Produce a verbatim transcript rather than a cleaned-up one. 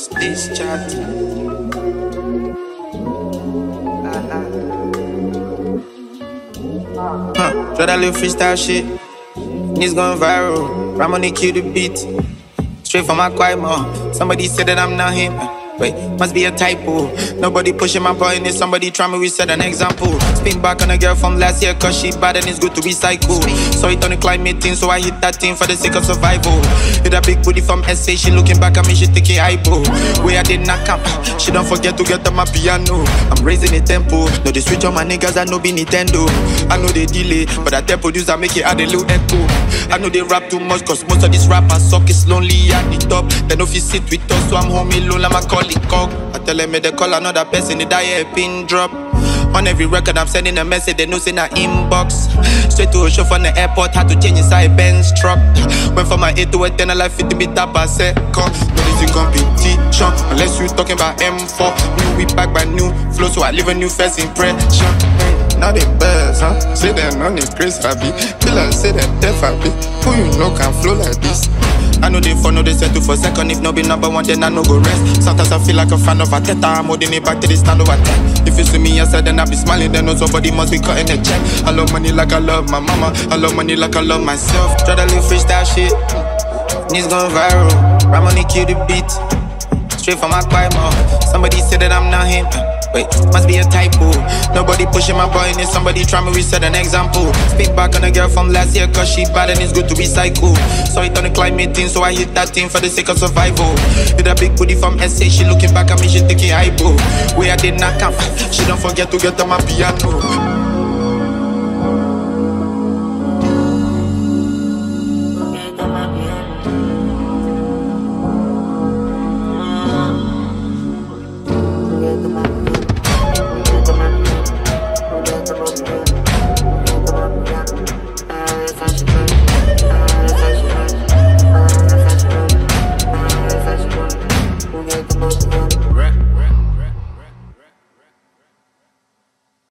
What's this chat? Huh, try that little freestyle shit. It's going viral. Ramon cue the beat. Straight from my quiet mom. Somebody said that I'm not him. Wait, must be a typo. Nobody pushing my button, it's somebody trying me reset an example. Spin back on a girl from last year, cause she bad and it's good to recycle. So it on the climate thing, so I hit that thing for the sake of survival. Hit a big booty from S A, she looking back at me, she thinking eyeball. Where I did not come, she don't forget to get on my piano. I'm raising the tempo, no they switch on my niggas, I know be Nintendo. I know they delay, but I tell producer make it add a little echo. I know they rap too much, cause most of these rappers suck, it's lonely at the top. They know if you sit with us, so I'm home alone, I'm a call it cock. I tell them they call another person, they die a pin drop. On every record I'm sending a message, they know say na inbox. Straight to a show from the airport, had to change inside Benz truck. Went from my eight to a ten, I like fifty bit up a second. No this is competition, unless you talking about M four. New we back by new flow, so I leave a new first impression. Now they best, huh? Say they're not the grace for me. Killer say they're deaf for me. Who you know can flow like this? I know they for no they settle for second. If no be number one, then I no go rest. Sometimes I feel like a fan of Ateta. I'm holding it back to the stand over ten. If you see me outside, then I be smiling. Then know somebody must be cutting a check. I love money like I love my mama. I love money like I love myself. Try to live freestyle shit. Knees going viral. Ramon cue the beat. Straight from my quiet mouth. Somebody said that I'm not him. Wait, must be a typo. Nobody pushing my button, it's somebody trying to reset an example. Spin back on a girl from last year, cause she bad and it's good to recycle. So it on the climate thing, so I hit that thing for the sake of survival. Hit a big booty from S A, she looking back at me, she thinking eyeball. Where I did not come, she don't forget to get on my piano.